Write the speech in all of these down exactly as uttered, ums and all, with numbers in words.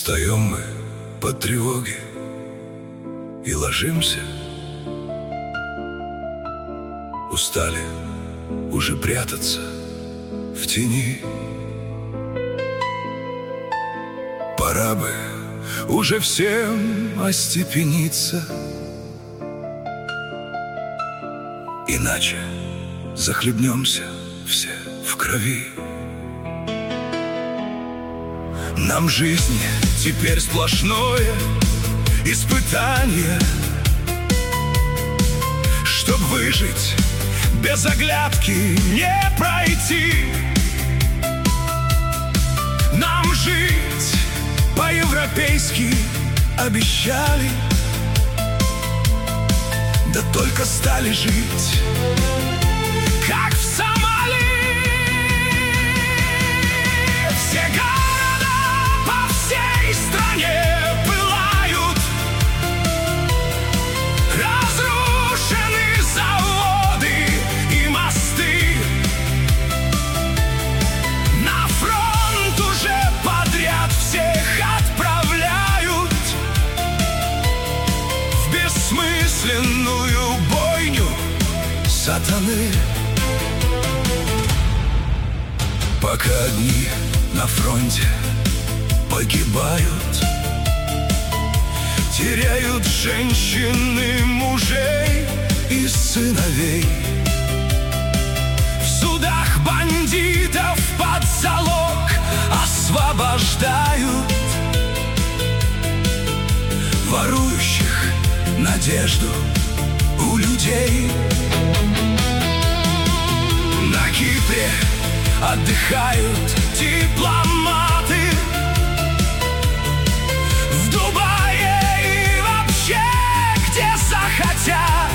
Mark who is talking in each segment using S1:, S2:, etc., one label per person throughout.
S1: Устаем мы под тревоги и ложимся. Устали уже прятаться в тени. Пора бы уже всем остепениться, иначе захлебнемся все в крови. Нам жизнь теперь сплошное испытание. Чтоб выжить, без оглядки не пройти. Нам жить по-европейски обещали, да только стали жить как в Сомали. Все города по всей стране пылают, разрушены заводы и мосты. На фронт уже подряд всех отправляют в бессмысленную бойню сатаны. Пока одни на фронте погибают, теряют женщины мужей и сыновей. В судах бандитов под залог освобождают, ворующих надежду у людей. На Кипре отдыхают дипломаты, в Дубае и вообще где захотят.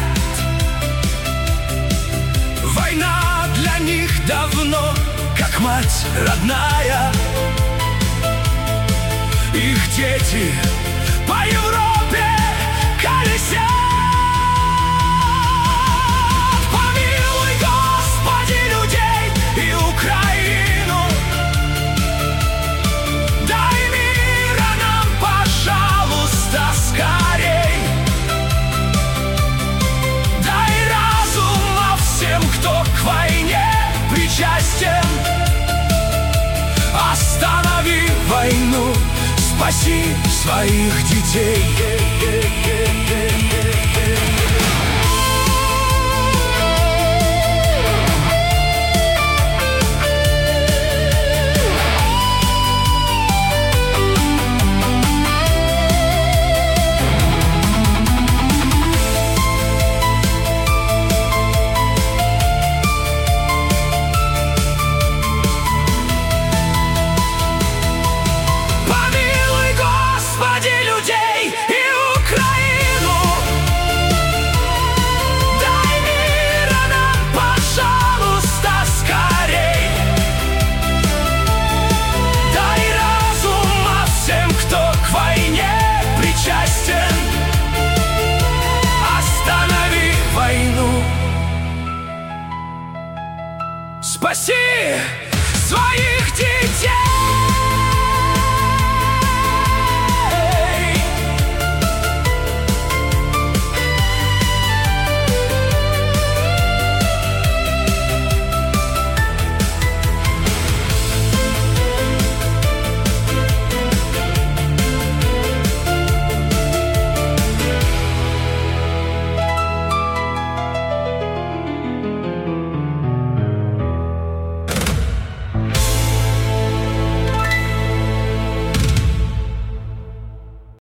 S1: Война для них давно как мать родная. Их дети по Европе колесят. Останови войну, спаси своих детей. Спаси своих детей!